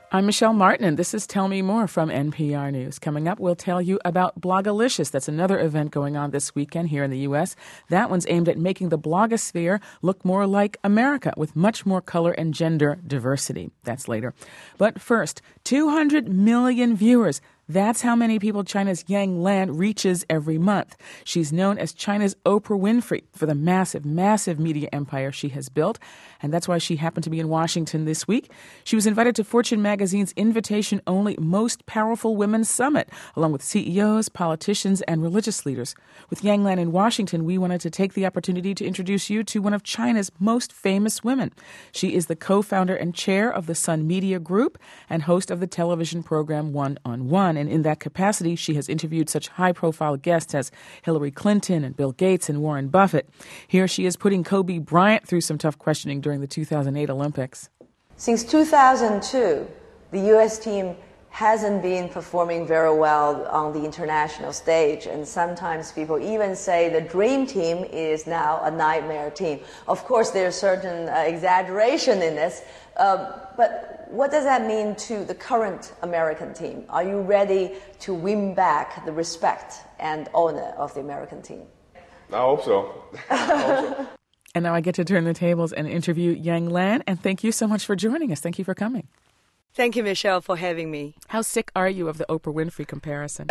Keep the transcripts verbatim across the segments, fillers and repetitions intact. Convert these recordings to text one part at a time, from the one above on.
I'm Michelle Martin, and this is Tell Me More from N P R News. Coming up, we'll tell you about Blogalicious. That's another event going on this weekend here in the U S. That one's aimed at making the blogosphere look more like America, with much more color and gender diversity. That's later. But first, two hundred million viewers. That's how many people China's Yang Lan reaches every month. She's known as China's Oprah Winfrey for the massive, massive media empire she has built. And that's why she happened to be in Washington this week. She was invited to Fortune magazine's invitation-only Most Powerful Women Summit, along with C E Os, politicians, and religious leaders. With Yang Lan in Washington, we wanted to take the opportunity to introduce you to one of China's most famous women. She is the co-founder and chair of the Sun Media Group and host of the television program One on One. And in that capacity, she has interviewed such high-profile guests as Hillary Clinton and Bill Gates and Warren Buffett. Here she is putting Kobe Bryant through some tough questioning during the two thousand eight Olympics. Since two thousand two, the U S team hasn't been performing very well on the international stage, and sometimes people even say the dream team is now a nightmare team. Of course, there's certain uh, exaggeration in this, uh, but what does that mean to the current American team? Are you ready to win back the respect and honor of the American team? I hope so. I hope so. And now I get to turn the tables and interview Yang Lan, and thank you so much for joining us. Thank you for coming. Thank you, Michelle, for having me. How sick are you of the Oprah Winfrey comparison?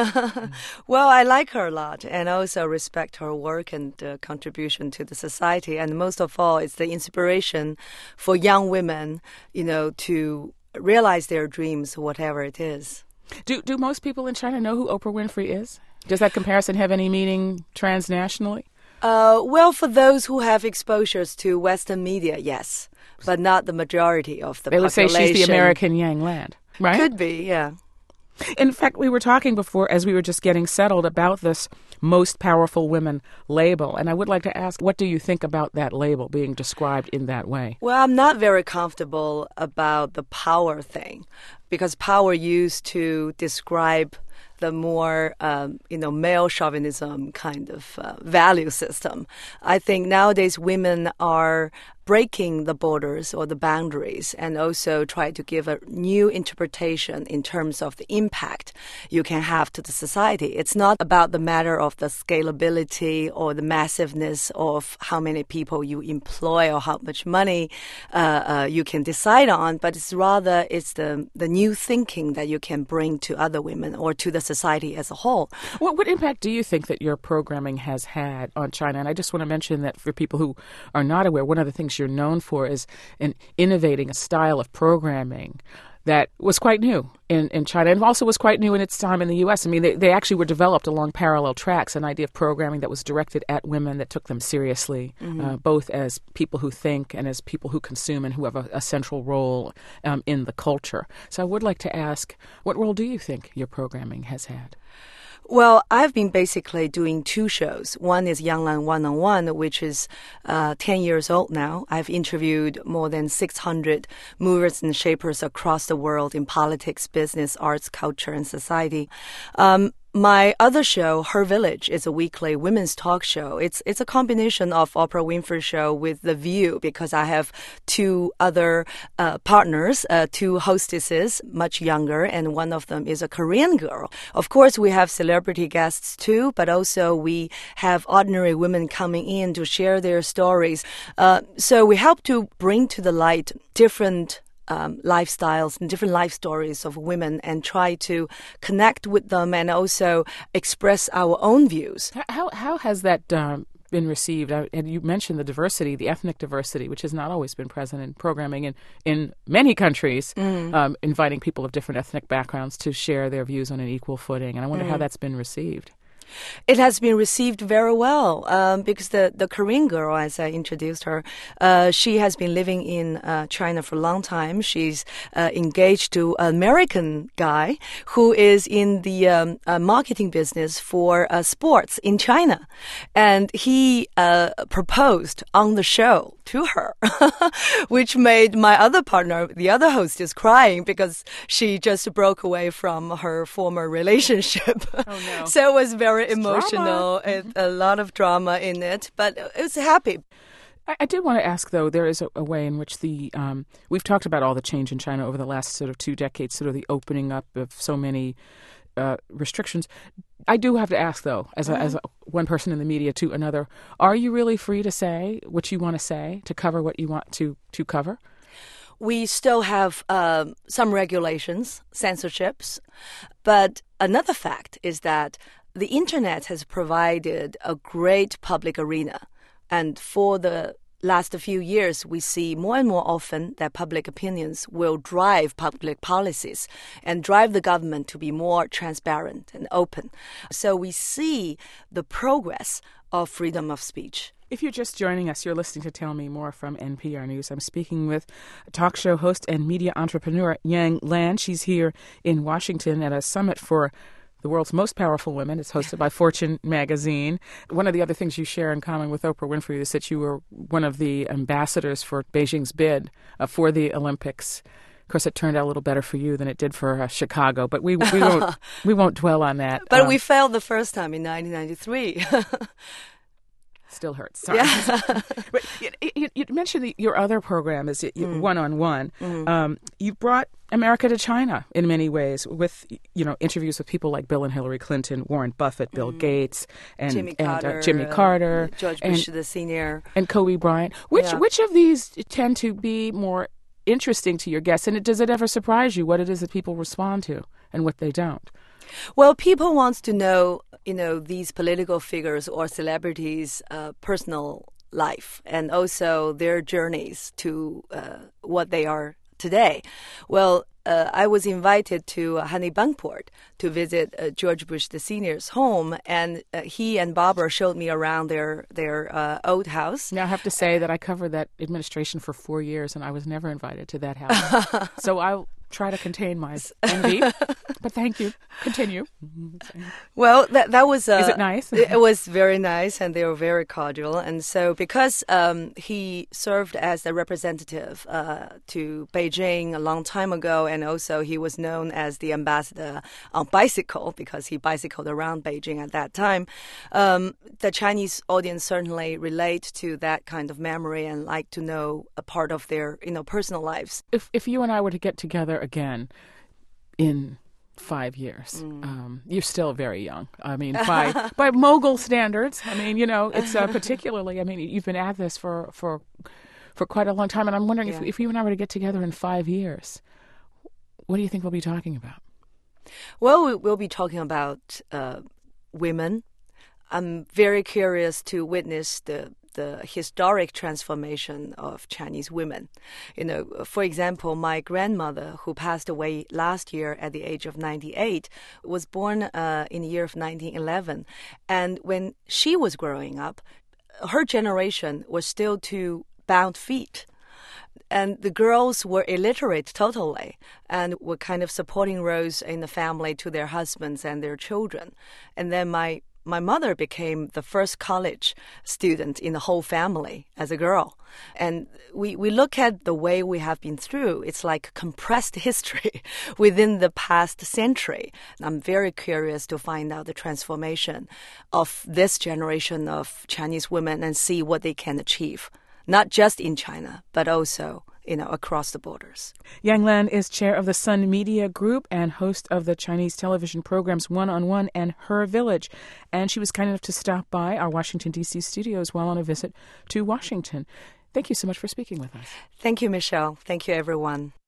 Well, I like her a lot and also respect her work and uh, contribution to the society. And most of all, it's the inspiration for young women, you know, to realize their dreams, whatever it is. Do, do most people in China know who Oprah Winfrey is? Does that comparison have any meaning transnationally? Uh, well, for those who have exposures to Western media, yes, but not the majority of the they population. They would say she's the American Yang Lan, right? Could be, yeah. In fact, we were talking before, as we were just getting settled, about this Most Powerful Women label, and I would like to ask, what do you think about that label being described in that way? Well, I'm not very comfortable about the power thing, because power used to describe the more, um, you know, male chauvinism kind of uh, value system. I think nowadays women are breaking the borders or the boundaries and also try to give a new interpretation in terms of the impact you can have to the society. It's not about the matter of the scalability or the massiveness of how many people you employ or how much money uh, uh, you can decide on, but it's rather it's the, the new thinking that you can bring to other women or to the society as a whole. What, what impact do you think that your programming has had on China? And I just want to mention that for people who are not aware, one of the things you're known for is in innovating a style of programming that was quite new in, in China and also was quite new in its time in the U S. I mean, they, they actually were developed along parallel tracks, an idea of programming that was directed at women that took them seriously, mm-hmm. uh, both as people who think and as people who consume and who have a, a central role um, in the culture. So I would like to ask, what role do you think your programming has had? Well, I've been basically doing two shows. One is Yang Lan One on One, which is uh, ten years old now. I've interviewed more than six hundred movers and shapers across the world in politics, business, arts, culture, and society. Um, My other show, Her Village, is a weekly women's talk show. It's it's a combination of Oprah Winfrey Show with The View, because I have two other uh, partners, uh, two hostesses, much younger, and one of them is a Korean girl. Of course, we have celebrity guests too, but also we have ordinary women coming in to share their stories. Uh, so we help to bring to the light different Um, lifestyles and different life stories of women and try to connect with them and also express our own views. How how has that um, been received? Uh, and you mentioned the diversity, the ethnic diversity, which has not always been present in programming in, in many countries, mm. um, inviting people of different ethnic backgrounds to share their views on an equal footing. And I wonder mm. how that's been received. It has been received very well um, because the, the Korean girl, as I introduced her, uh, she has been living in uh, China for a long time. She's uh, engaged to an American guy who is in the um, uh, marketing business for uh, sports in China. And he uh, proposed on the show to her, which made my other partner, the other hostess, crying because she just broke away from her former relationship. Oh, no. So it was very emotional, it, a lot of drama in it, but it was happy. I, I did want to ask, though, there is a, a way in which the, um, we've talked about all the change in China over the last sort of two decades, sort of the opening up of so many uh, restrictions. I do have to ask, though, as a, mm-hmm. as a, one person in the media to another, are you really free to say what you want to say, to cover what you want to, to cover? We still have um, some regulations, censorships, but another fact is that the internet has provided a great public arena. And for the last few years, we see more and more often that public opinions will drive public policies and drive the government to be more transparent and open. So we see the progress of freedom of speech. If you're just joining us, you're listening to Tell Me More from N P R News. I'm speaking with talk show host and media entrepreneur Yang Lan. She's here in Washington at a summit for the world's most powerful women. It's hosted by Fortune magazine. One of the other things you share in common with Oprah Winfrey is that you were one of the ambassadors for Beijing's bid uh, for the Olympics. Of course, it turned out a little better for you than it did for uh, Chicago, but we we won't we won't dwell on that. But um, we failed the first time in nineteen ninety-three. Still hurts. Sorry. Yeah. But you, you, you mentioned the, your other program is mm. one-on-one. Mm. Um, you brought America to China in many ways with, you know, interviews with people like Bill and Hillary Clinton, Warren Buffett, Bill mm. Gates, and Jimmy and, Carter, uh, Jimmy Carter, uh, George Bush and, the senior, and Kobe Bryant. Which yeah. which of these tend to be more interesting to your guests? And it, does it ever surprise you what it is that people respond to and what they don't? Well, people want to know, you know, these political figures or celebrities' uh, personal life and also their journeys to uh, what they are today. Well, uh, I was invited to Honey Bunkport to visit uh, George Bush the senior's home, and uh, he and Barbara showed me around their their uh, old house. Now, I have to say that I covered that administration for four years, and I was never invited to that house. So I'll try to contain my envy, but thank you. Continue. Well, that that was... Uh, Is it nice? It was very nice, and they were very cordial. And so because um, he served as a representative uh, to Beijing a long time ago, and also he was known as the ambassador on bicycle because he bicycled around Beijing at that time, um, the Chinese audience certainly relate to that kind of memory and like to know a part of their, you know, personal lives. If if you and I were to get together again in five years, mm. um, you're still very young. I mean, by by mogul standards. I mean, you know, it's uh, particularly. I mean, you've been at this for for for quite a long time, and I'm wondering yeah. if if you and I were to get together in five years, what do you think we'll be talking about? Well, we'll be talking about uh, women. I'm very curious to witness the the historic transformation of Chinese women. You know, for example, my grandmother, who passed away last year at the age of ninety-eight, was born uh, in the year of nineteen eleven. And when she was growing up, her generation was still to bound feet. And the girls were illiterate totally and were kind of supporting roles in the family to their husbands and their children. And then my My mother became the first college student in the whole family as a girl. And we, we look at the way we have been through. It's like compressed history within the past century. I'm very curious to find out the transformation of this generation of Chinese women and see what they can achieve, not just in China, but also, you know, across the borders. Yang Lan is chair of the Sun Media Group and host of the Chinese television programs One-on-One and Her Village. And she was kind enough to stop by our Washington, D C studios while on a visit to Washington. Thank you so much for speaking with us. Thank you, Michelle. Thank you, everyone.